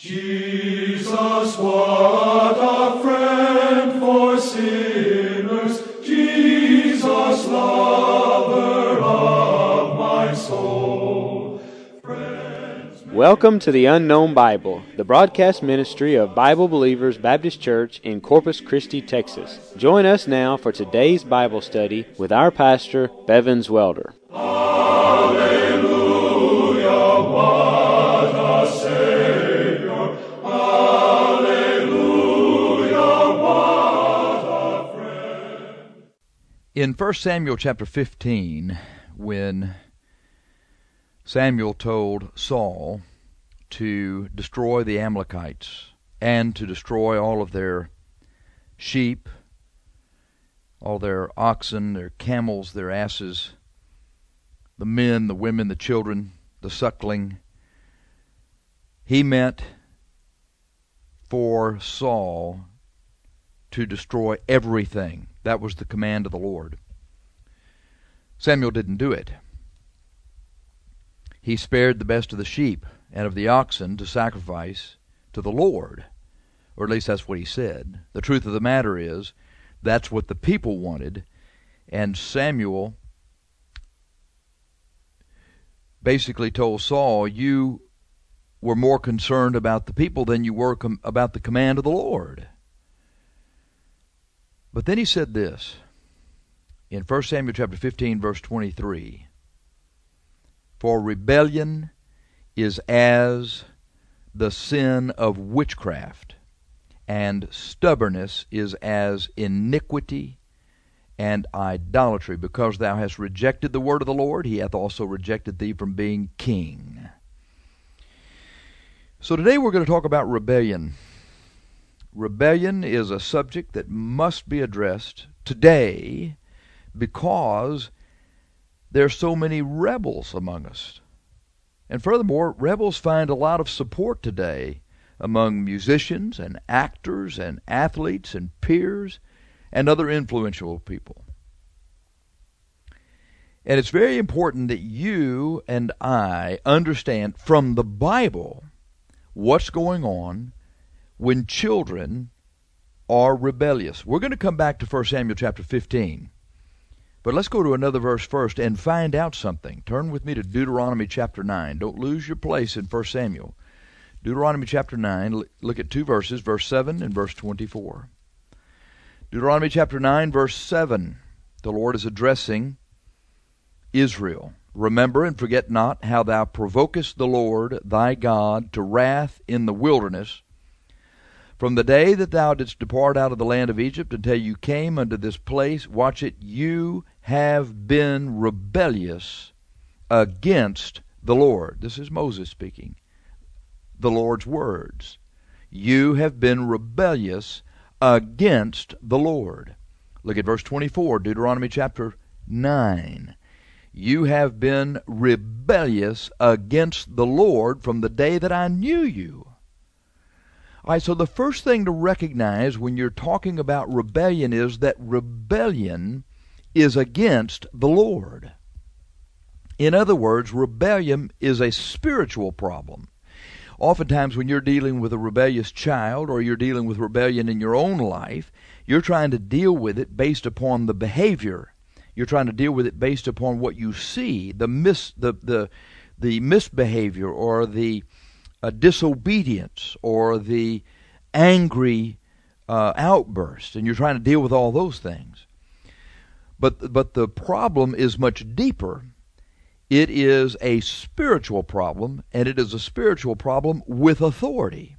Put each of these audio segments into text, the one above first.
Jesus, what a friend for sinners, Jesus, lover of my soul. Welcome to the Unknown Bible, the broadcast ministry of Bible Believers Baptist Church in Corpus Christi, Texas. Join us now for today's Bible study with our pastor, Bevins Welder. Hallelujah, what a Savior. Hallelujah, what a friend. In 1 Samuel chapter 15, when Samuel told Saul to destroy the Amalekites and to destroy all of their sheep, all their oxen, their camels, their asses, the men, the women, the children, the suckling, he meant for Saul to destroy everything. That was the command of the Lord. Samuel didn't do it. He spared the best of the sheep and of the oxen to sacrifice to the Lord. Or at least that's what he said. The truth of the matter is, that's what the people wanted. And Samuel basically told Saul, you were more concerned about the people than you were about the command of the Lord. But then he said this, in 1 Samuel chapter 15, verse 23, "For rebellion is as the sin of witchcraft, and stubbornness is as iniquity and idolatry. Because thou hast rejected the word of the Lord, he hath also rejected thee from being king." So today we're going to talk about rebellion. Rebellion is a subject that must be addressed today because there are so many rebels among us. And furthermore, rebels find a lot of support today among musicians and actors and athletes and peers and other influential people. And it's very important that you and I understand from the Bible what's going on when children are rebellious. We're going to come back to 1 Samuel chapter 15. But let's go to another verse first and find out something. Turn with me to Deuteronomy chapter 9. Don't lose your place in 1 Samuel. Deuteronomy chapter 9, look at two verses, verse 7 and verse 24. Deuteronomy chapter 9, verse 7. The Lord is addressing Israel. "Remember and forget not how thou provokest the Lord thy God to wrath in the wilderness, from the day that thou didst depart out of the land of Egypt until you came unto this place." Watch it. "You have been rebellious against the Lord." This is Moses speaking. The Lord's words. "You have been rebellious against the Lord." Look at verse 24, Deuteronomy chapter 9. "You have been rebellious against the Lord from the day that I knew you." All right, so the first thing to recognize when you're talking about rebellion is that rebellion is against the Lord. In other words, rebellion is a spiritual problem. Oftentimes when you're dealing with a rebellious child or you're dealing with rebellion in your own life, you're trying to deal with it based upon the behavior. You're trying to deal with it based upon what you see, the misbehavior or the disobedience or the angry outburst, and you're trying to deal with all those things. But the problem is much deeper. It is a spiritual problem, and it is a spiritual problem with authority.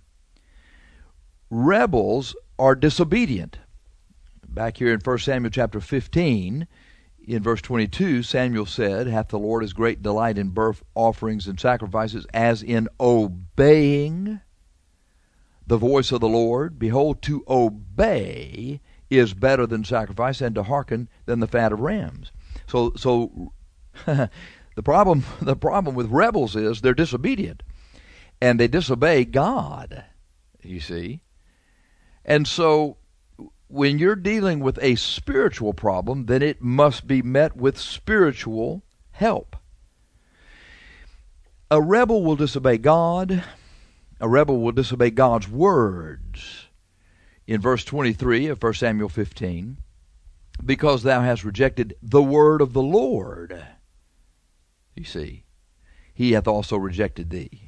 Rebels are disobedient. Back here in 1 Samuel chapter 15, in verse 22, Samuel said, "Hath the Lord his great delight in burnt offerings and sacrifices, as in obeying the voice of the Lord? Behold, to obey is better than sacrifice, and to hearken than the fat of rams." So the problem with rebels is they're disobedient, and they disobey God, you see. And so when you're dealing with a spiritual problem, then it must be met with spiritual help. A rebel will disobey God, A rebel will disobey God's words. In verse 23 of 1 Samuel 15, because thou hast rejected the word of the Lord. You see, he hath also rejected thee.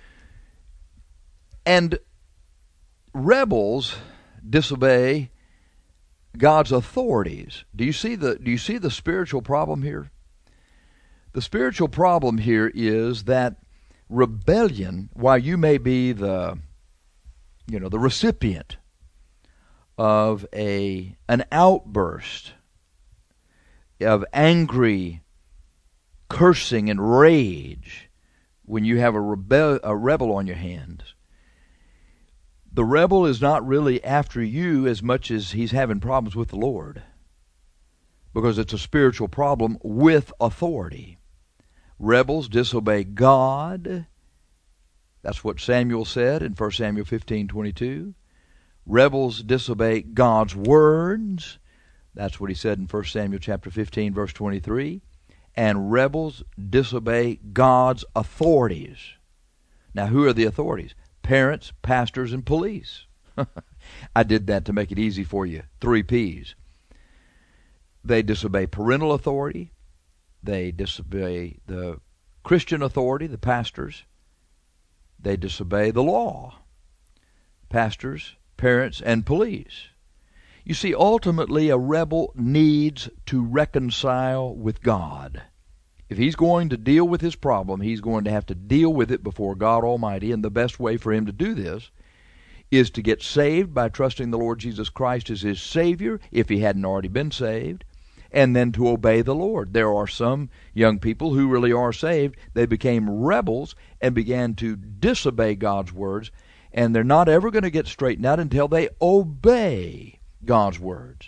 And rebels disobey God's authorities. Do you see the spiritual problem here? The spiritual problem here is that rebellion, while you may be the recipient of an outburst of angry cursing and rage when you have a rebel on your hands, the rebel is not really after you as much as he's having problems with the Lord, because it's a spiritual problem with authority. Rebels disobey God. That's what Samuel said in 1 Samuel 15:22. Rebels disobey God's words. That's what he said in 1 Samuel chapter 15, verse 23. And rebels disobey God's authorities. Now, who are the authorities? Parents, pastors, and police. I did that to make it easy for you. 3 P's. They disobey parental authority. They disobey the Christian authority, the pastors. They disobey the law. Pastors, parents, and police. You see, ultimately a rebel needs to reconcile with God. If he's going to deal with his problem, he's going to have to deal with it before God Almighty, and the best way for him to do this is to get saved by trusting the Lord Jesus Christ as his Savior, if he hadn't already been saved, and then to obey the Lord. There are some young people who really are saved. They became rebels and began to disobey God's words, and they're not ever going to get straightened out until they obey God's words.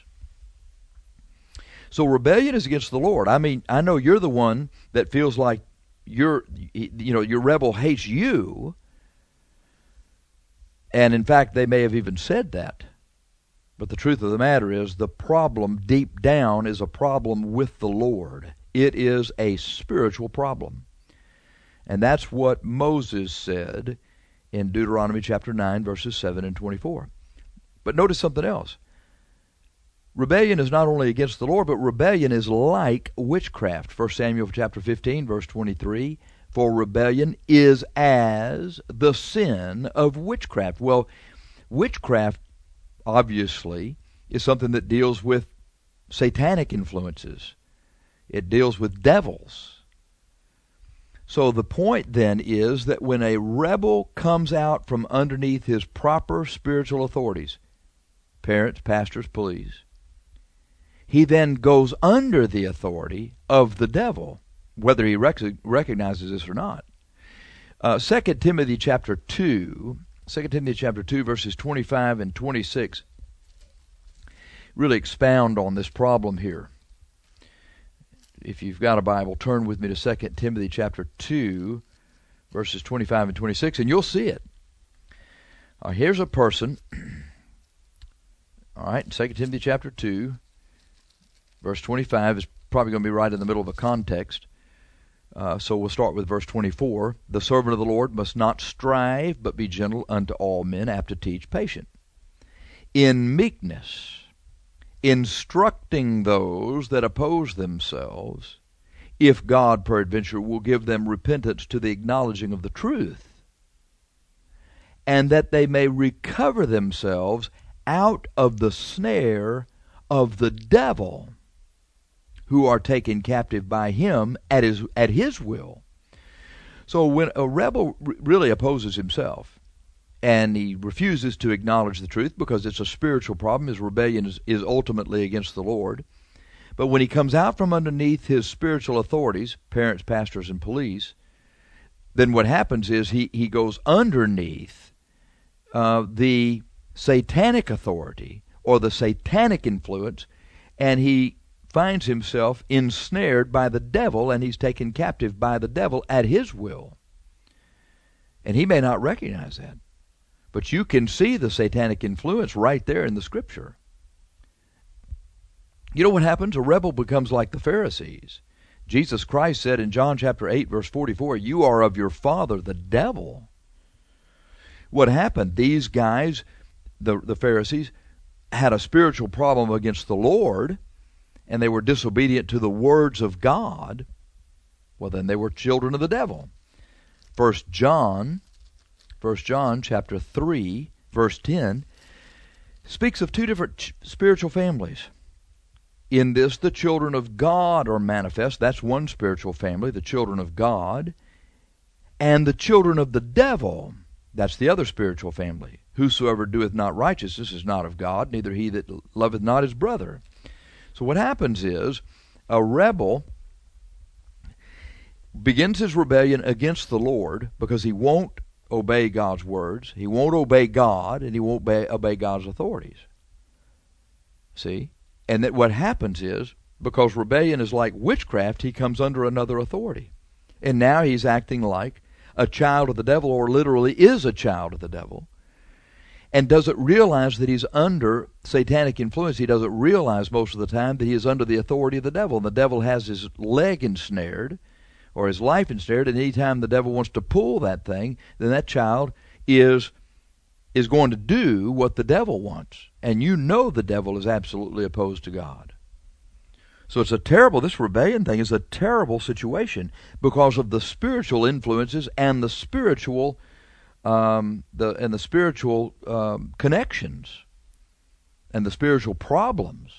So rebellion is against the Lord. I mean, I know you're the one that feels like your rebel hates you, and in fact they may have even said that. But the truth of the matter is, the problem deep down is a problem with the Lord. It is a spiritual problem. And that's what Moses said in Deuteronomy chapter 9, verses 7 and 24. But notice something else. Rebellion is not only against the Lord, but rebellion is like witchcraft. 1 Samuel chapter 15, verse 23, for rebellion is as the sin of witchcraft. Well, witchcraft obviously is something that deals with satanic influences. It deals with devils. So the point then is that when a rebel comes out from underneath his proper spiritual authorities, parents, pastors, police, he then goes under the authority of the devil, whether he recognizes this or not. 2 Timothy chapter 2, verses 25 and 26 really expound on this problem here. If you've got a Bible, turn with me to 2 Timothy chapter 2, verses 25 and 26, and you'll see it. Here's a person. All right, 2 Timothy chapter 2, verse 25 is probably going to be right in the middle of a context. So we'll start with verse 24. The servant of the Lord must not strive, but be gentle unto all men, apt to teach, patient, in meekness, instructing those that oppose themselves, if God peradventure will give them repentance to the acknowledging of the truth, and that they may recover themselves out of the snare of the devil, who are taken captive by him at his will. So when a rebel really opposes himself, and he refuses to acknowledge the truth because it's a spiritual problem, his rebellion is ultimately against the Lord. But when he comes out from underneath his spiritual authorities, parents, pastors, and police, then what happens is he goes underneath the satanic authority or the satanic influence, and he finds himself ensnared by the devil, and he's taken captive by the devil at his will. And he may not recognize that. But you can see the satanic influence right there in the Scripture. You know what happens? A rebel becomes like the Pharisees. Jesus Christ said in John chapter 8, verse 44, you are of your father, the devil. what happened, these guys, the Pharisees, had a spiritual problem against the Lord, and they were disobedient to the words of God. Well, then they were children of the devil. 1 John chapter 3, verse 10, speaks of two different spiritual families. In this, the children of God are manifest. That's one spiritual family, the children of God. And the children of the devil, that's the other spiritual family. Whosoever doeth not righteousness is not of God, neither he that loveth not his brother. So what happens is, a rebel begins his rebellion against the Lord because he won't obey God's words, he won't obey God, and he won't obey God's authorities. See? And that what happens is, because rebellion is like witchcraft, he comes under another authority. And now he's acting like a child of the devil, or literally is a child of the devil, and doesn't realize that he's under satanic influence. He doesn't realize most of the time that he is under the authority of the devil. And the devil has his leg ensnared, or his life ensnared, and any time the devil wants to pull that thing, then that child is going to do what the devil wants. And you know the devil is absolutely opposed to God. So it's this rebellion thing is a terrible situation because of the spiritual influences and the spiritual connections and the spiritual problems.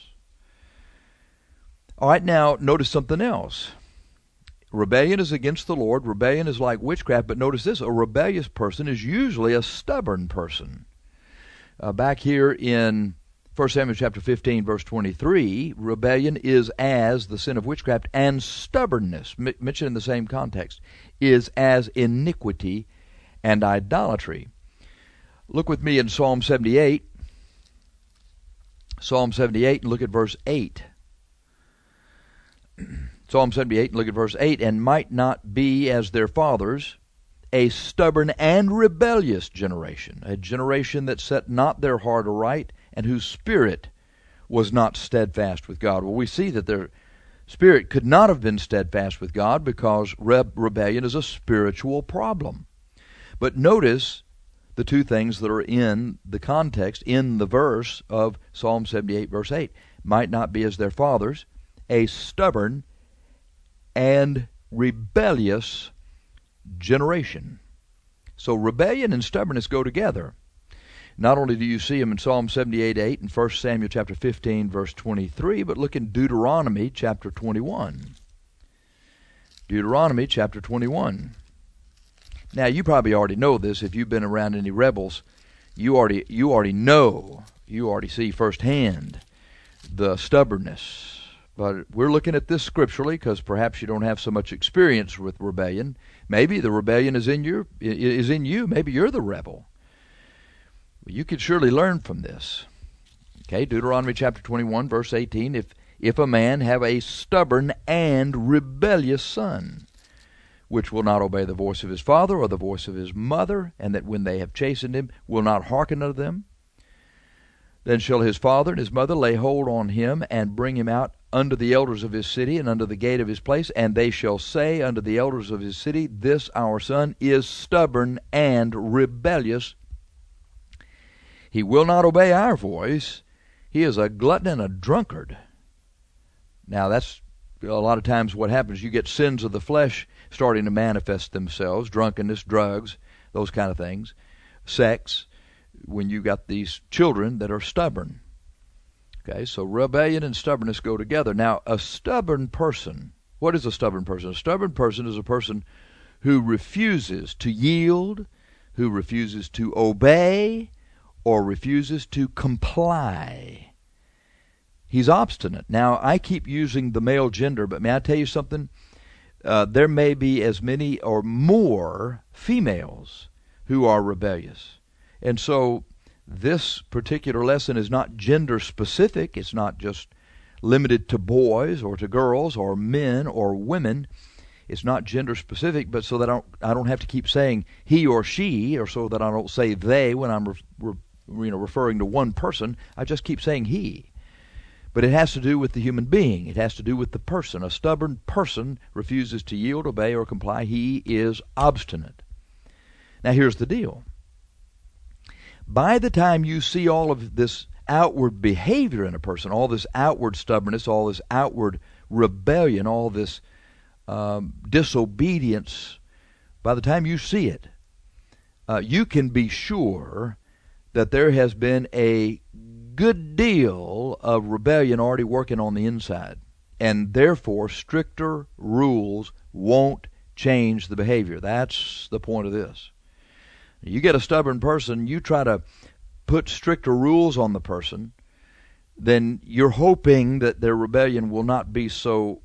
All right, now notice something else. Rebellion is against the Lord. Rebellion is like witchcraft, but notice this: a rebellious person is usually a stubborn person. Back here in 1 Samuel chapter 15, verse 23, rebellion is as the sin of witchcraft, and stubbornness, mentioned in the same context, is as iniquity and idolatry. Look with me in Psalm 78. Psalm 78, and look at verse 8. Psalm 78, and look at verse 8. And might not be as their fathers, a stubborn and rebellious generation, a generation that set not their heart aright, and whose spirit was not steadfast with God. Well, we see that their spirit could not have been steadfast with God because rebellion is a spiritual problem. But notice the two things that are in the context, in the verse of Psalm 78, verse 8. Might not be as their fathers, a stubborn and rebellious generation. So rebellion and stubbornness go together. Not only do you see them in Psalm 78:8 and 1 Samuel chapter 15, verse 23, but look in Deuteronomy chapter 21. Deuteronomy chapter 21. Now, you probably already know this. If you've been around any rebels, you already know, you already see firsthand the stubbornness. But we're looking at this scripturally because perhaps you don't have so much experience with rebellion. Maybe the rebellion is in you. Maybe you're the rebel. You could surely learn from this. Okay, Deuteronomy chapter 21, verse 18. If a man have a stubborn and rebellious son, which will not obey the voice of his father or the voice of his mother, and that when they have chastened him will not hearken unto them, then shall his father and his mother lay hold on him and bring him out unto the elders of his city and unto the gate of his place, and they shall say unto the elders of his city, This our son is stubborn and rebellious. He will not obey our voice. He is a glutton and a drunkard. Now that's a lot of times what happens. You get sins of the flesh starting to manifest themselves, drunkenness, drugs, those kind of things, sex, when you got these children that are stubborn. Okay, so rebellion and stubbornness go together. Now, a stubborn person, what is a stubborn person? A stubborn person is a person who refuses to yield, who refuses to obey, or refuses to comply. He's obstinate. Now, I keep using the male gender, but may I tell you something? There may be as many or more females who are rebellious. And so this particular lesson is not gender specific. It's not just limited to boys or to girls or men or women. It's not gender specific, but so that I don't have to keep saying he or she, or so that I don't say they when I'm referring to one person. I just keep saying he. But it has to do with the human being. It has to do with the person. A stubborn person refuses to yield, obey, or comply. He is obstinate. Now here's the deal. by the time you see all of this outward behavior in a person, all this outward stubbornness, all this outward rebellion, all this disobedience, by the time you see it, you can be sure that there has been a good deal of rebellion already working on the inside. And therefore, stricter rules won't change the behavior. That's the point of this. You get a stubborn person, you try to put stricter rules on the person, then you're hoping that their rebellion will not be so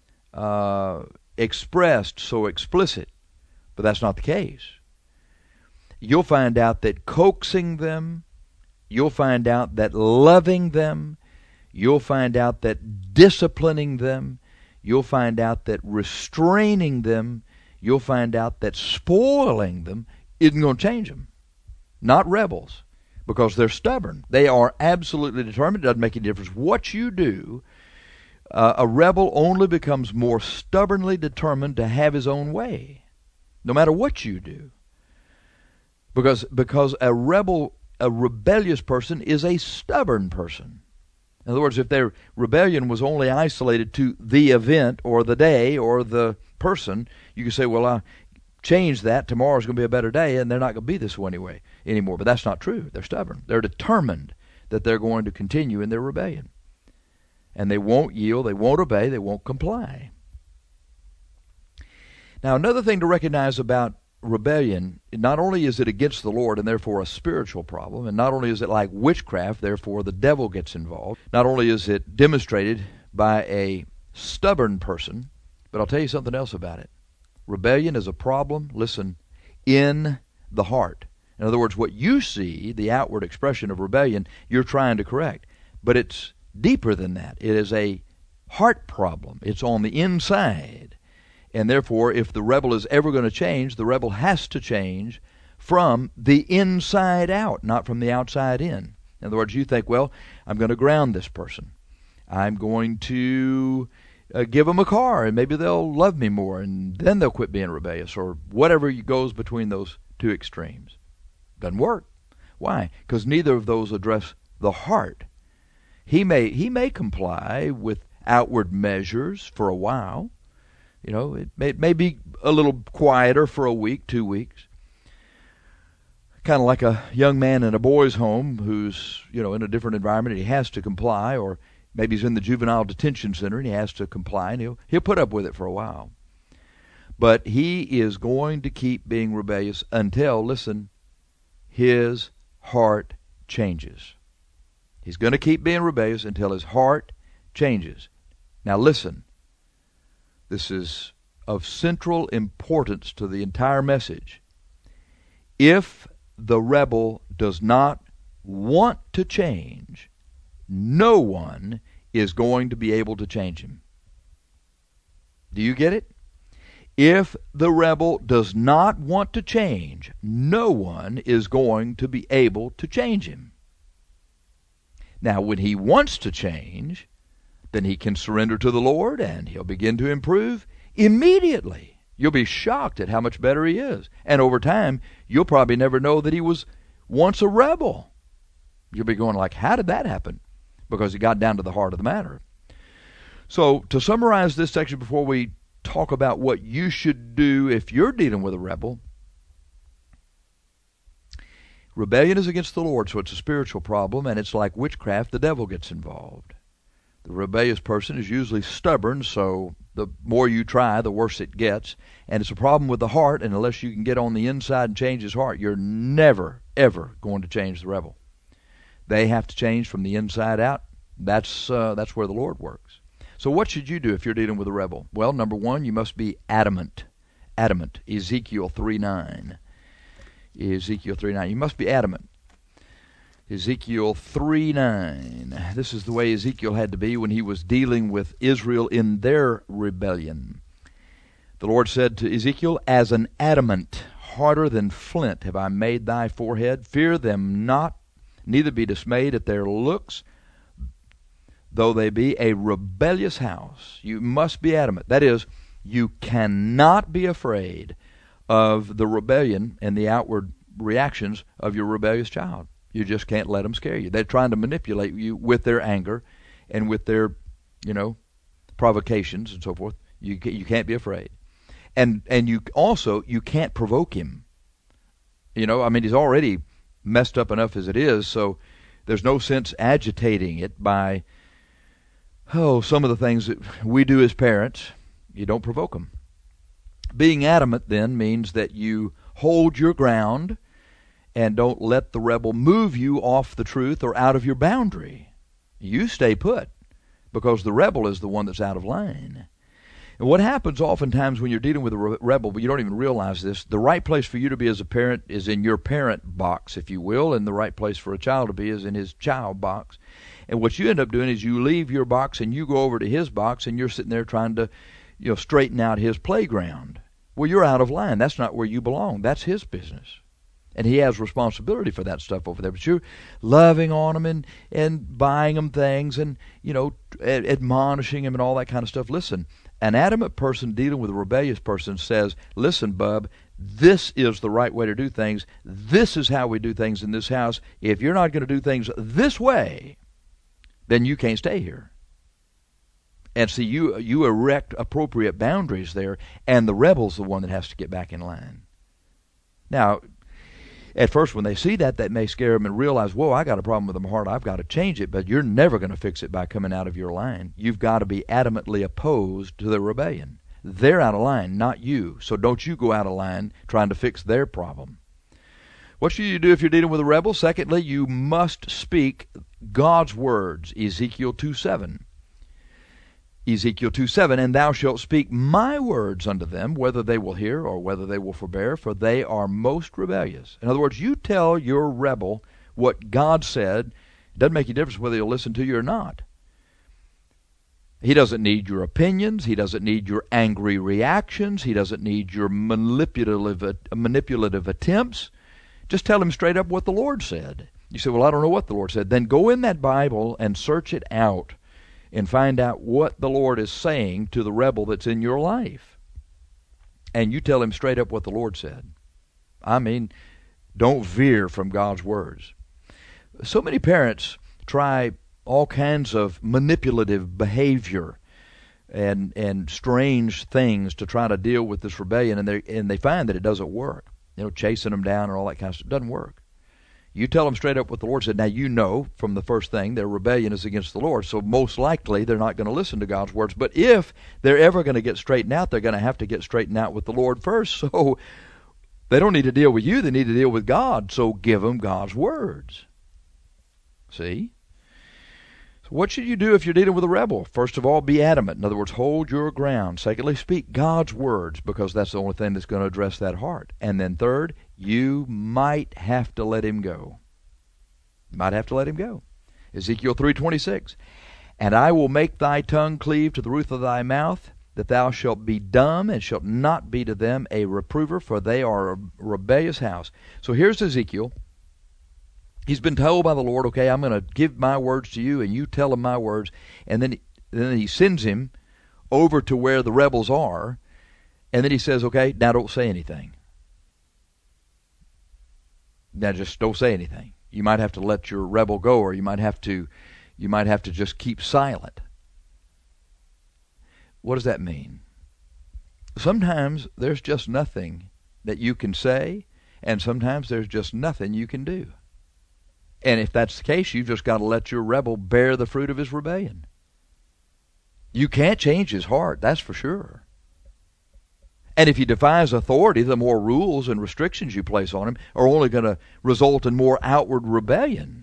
expressed, so explicit. But that's not the case. You'll find out that coaxing them, you'll find out that loving them, you'll find out that disciplining them, you'll find out that restraining them, you'll find out that spoiling them isn't going to change them. Not rebels, because they're stubborn. They are absolutely determined. It doesn't make any difference what you do. A rebel only becomes more stubbornly determined to have his own way, no matter what you do. Because a rebellious person is a stubborn person. In other words, if their rebellion was only isolated to the event or the day or the person, you could say, well, I change that. Tomorrow's going to be a better day, and they're not going to be this way anymore. But that's not true. They're stubborn. They're determined that they're going to continue in their rebellion. And they won't yield, they won't obey, they won't comply. Now, another thing to recognize about rebellion, not only is it against the Lord and therefore a spiritual problem, and not only is it like witchcraft, therefore the devil gets involved, not only is it demonstrated by a stubborn person, but I'll tell you something else about it. Rebellion is a problem, listen, in the heart. In other words, what you see, the outward expression of rebellion, you're trying to correct. But it's deeper than that. It is a heart problem. It's on the inside. And therefore, if the rebel is ever going to change, the rebel has to change from the inside out, not from the outside in. In other words, you think, well, I'm going to ground this person. I'm going to give them a car, and maybe they'll love me more, and then they'll quit being rebellious, or whatever goes between those two extremes. Doesn't work. Why? Because neither of those address the heart. He may comply with outward measures for a while. You know, it may be a little quieter for a week, 2 weeks. Kind of like a young man in a boys' home who's, in a different environment and he has to comply, or maybe he's in the juvenile detention center and he has to comply, and he'll put up with it for a while. But he is going to keep being rebellious until, listen, his heart changes. He's going to keep being rebellious until his heart changes. Now listen, this is of central importance to the entire message. If the rebel does not want to change, no one is going to be able to change him. Do you get it? If the rebel does not want to change, no one is going to be able to change him. Now, when he wants to change, then he can surrender to the Lord and he'll begin to improve immediately. You'll be shocked at how much better he is. And over time, you'll probably never know that he was once a rebel. You'll be going like, how did that happen? Because he got down to the heart of the matter. So, to summarize this section before we talk about what you should do if you're dealing with a rebel, rebellion is against the Lord, so it's a spiritual problem, and it's like witchcraft, the devil gets involved. The rebellious person is usually stubborn, so the more you try, the worse it gets. And it's a problem with the heart, and unless you can get on the inside and change his heart, you're never, ever going to change the rebel. They have to change from the inside out. That's where the Lord works. So what should you do if you're dealing with a rebel? Well, number one, you must be adamant. Adamant. Ezekiel 3:9. Ezekiel 3:9. You must be adamant. Ezekiel 3:9. This is the way Ezekiel had to be when he was dealing with Israel in their rebellion. The Lord said to Ezekiel, as an adamant, harder than flint, have I made thy forehead. Fear them not, neither be dismayed at their looks, though they be a rebellious house. You must be adamant. That is, you cannot be afraid of the rebellion and the outward reactions of your rebellious child. You just can't let them scare you. They're trying to manipulate you with their anger and with their, provocations and so forth. You can't be afraid. And you can't provoke him. He's already messed up enough as it is, so there's no sense agitating it by, some of the things that we do as parents. You don't provoke them. Being adamant, then, means that you hold your ground and don't let the rebel move you off the truth or out of your boundary. You stay put, because the rebel is the one that's out of line. And what happens oftentimes when you're dealing with a rebel, but you don't even realize this, the right place for you to be as a parent is in your parent box, if you will, and the right place for a child to be is in his child box. And what you end up doing is you leave your box and you go over to his box, and you're sitting there trying to straighten out his playground. Well, you're out of line. That's not where you belong. That's his business. And he has responsibility for that stuff over there. But you're loving on him and buying him things and, admonishing him and all that kind of stuff. Listen, an adamant person dealing with a rebellious person says, listen, bub, this is the right way to do things. This is how we do things in this house. If you're not going to do things this way, then you can't stay here. And see, you erect appropriate boundaries there, and the rebel's the one that has to get back in line. Now, at first, when they see that may scare them and realize, whoa, I got a problem with my heart. I've got to change it. But you're never going to fix it by coming out of your line. You've got to be adamantly opposed to the rebellion. They're out of line, not you. So don't you go out of line trying to fix their problem. What should you do if you're dealing with a rebel? Secondly, you must speak God's words. Ezekiel 2:7. Ezekiel 2:7, and thou shalt speak my words unto them, whether they will hear or whether they will forbear, for they are most rebellious. In other words, you tell your rebel what God said. It doesn't make any difference whether he'll listen to you or not. He doesn't need your opinions. He doesn't need your angry reactions. He doesn't need your manipulative attempts. Just tell him straight up what the Lord said. You say, well, I don't know what the Lord said. Then go in that Bible and search it out and find out what the Lord is saying to the rebel that's in your life. And you tell him straight up what the Lord said. Don't veer from God's words. So many parents try all kinds of manipulative behavior and strange things to try to deal with this rebellion, and they find that it doesn't work. Chasing them down and all that kind of stuff. It doesn't work. You tell them straight up what the Lord said. Now, from the first thing, their rebellion is against the Lord, so most likely they're not going to listen to God's words. But if they're ever going to get straightened out, they're going to have to get straightened out with the Lord first. So they don't need to deal with you. They need to deal with God. So give them God's words. See? So what should you do if you're dealing with a rebel? First of all, be adamant. In other words, hold your ground. Secondly, speak God's words, because that's the only thing that's going to address that heart. And then third, you might have to let him go. You might have to let him go. Ezekiel 3:26. And I will make thy tongue cleave to the roof of thy mouth, that thou shalt be dumb, and shalt not be to them a reprover, for they are a rebellious house. So here's Ezekiel. He's been told by the Lord, okay, I'm going to give my words to you, and you tell him my words. And then he sends him over to where the rebels are, and then he says, okay, now don't say anything. Now just don't say anything. You might have to let your rebel go, or you might have to just keep silent. What does that mean? Sometimes there's just nothing that you can say, and sometimes there's just nothing you can do. And if that's the case, you've just got to let your rebel bear the fruit of his rebellion. You can't change his heart, that's for sure. And if he defies authority, the more rules and restrictions you place on him are only going to result in more outward rebellion.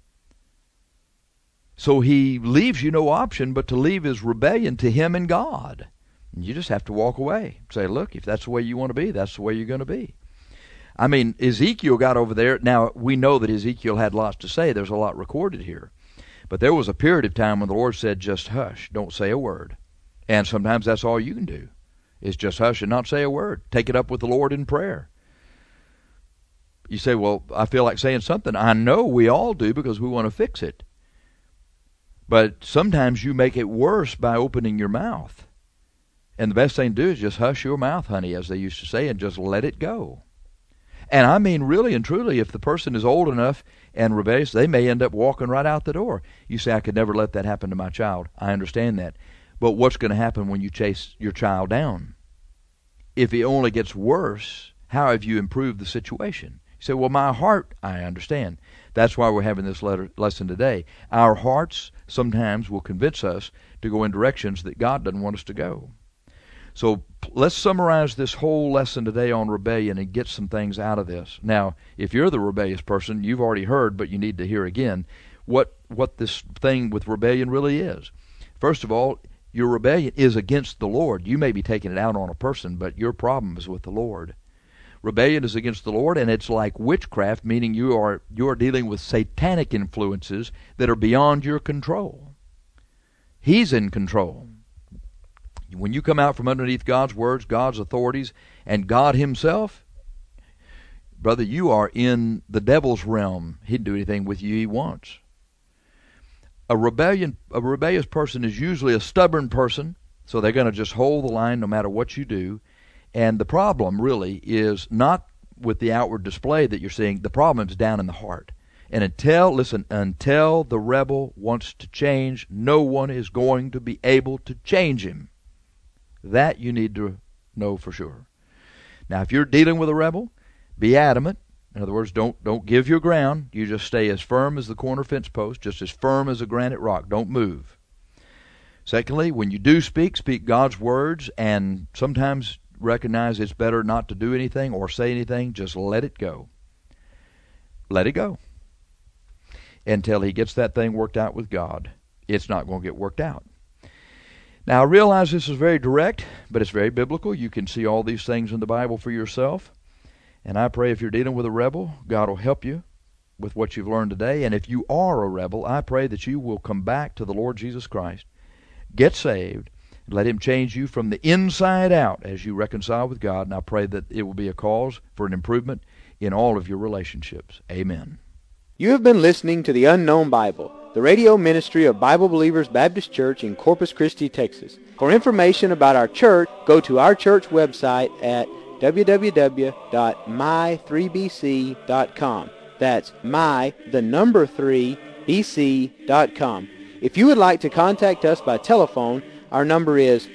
So he leaves you no option but to leave his rebellion to him and God. And you just have to walk away. Say, look, if that's the way you want to be, that's the way you're going to be. Ezekiel got over there. Now, we know that Ezekiel had lots to say. There's a lot recorded here. But there was a period of time when the Lord said, just hush, don't say a word. And sometimes that's all you can do, is just hush and not say a word. Take it up with the Lord in prayer. You say, well, I feel like saying something. I know we all do, because we want to fix it. But sometimes you make it worse by opening your mouth. And the best thing to do is just hush your mouth, honey, as they used to say, and just let it go. And I mean, really and truly, if the person is old enough and rebellious, they may end up walking right out the door. You say, I could never let that happen to my child. I understand that. But what's going to happen when you chase your child down? If it only gets worse, how have you improved the situation? You say, well, my heart, I understand. That's why we're having this lesson today. Our hearts sometimes will convince us to go in directions that God doesn't want us to go. So let's summarize this whole lesson today on rebellion and get some things out of this. Now, if you're the rebellious person, you've already heard, but you need to hear again what this thing with rebellion really is. First of all, your rebellion is against the Lord. You may be taking it out on a person, but your problem is with the Lord. Rebellion is against the Lord, and it's like witchcraft, meaning you are dealing with satanic influences that are beyond your control. He's in control. When you come out from underneath God's words, God's authorities, and God himself, brother, you are in the devil's realm. He'd do anything with you he wants. A rebellious person is usually a stubborn person, so they're going to just hold the line no matter what you do. And the problem really is not with the outward display that you're seeing. The problem is down in the heart. And until the rebel wants to change, no one is going to be able to change him. That you need to know for sure. Now, if you're dealing with a rebel, be adamant. In other words, don't give your ground. You just stay as firm as the corner fence post, just as firm as a granite rock. Don't move. Secondly, when you do speak God's words, and sometimes recognize it's better not to do anything or say anything. Just let it go. Let it go. Until he gets that thing worked out with God. It's not going to get worked out. Now, I realize this is very direct, but it's very biblical. You can see all these things in the Bible for yourself. And I pray if you're dealing with a rebel, God will help you with what you've learned today. And if you are a rebel, I pray that you will come back to the Lord Jesus Christ, get saved, and let him change you from the inside out as you reconcile with God. And I pray that it will be a cause for an improvement in all of your relationships. Amen. You have been listening to The Unknown Bible, the radio ministry of Bible Believers Baptist Church in Corpus Christi, Texas. For information about our church, go to our church website at www.my3bc.com. That's my3bc.com. If you would like to contact us by telephone, our number is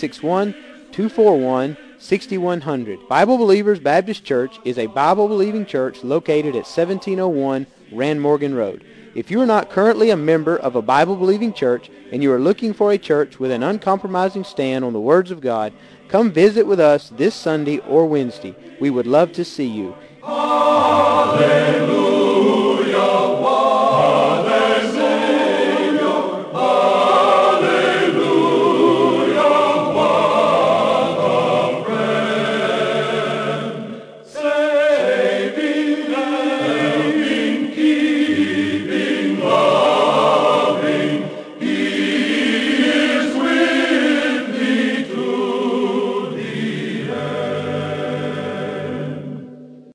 361-241-6100. Bible Believers Baptist Church is a Bible-believing church located at 1701 Rand Morgan Road. If you are not currently a member of a Bible-believing church and you are looking for a church with an uncompromising stand on the words of God, come visit with us this Sunday or Wednesday. We would love to see you. Hallelujah.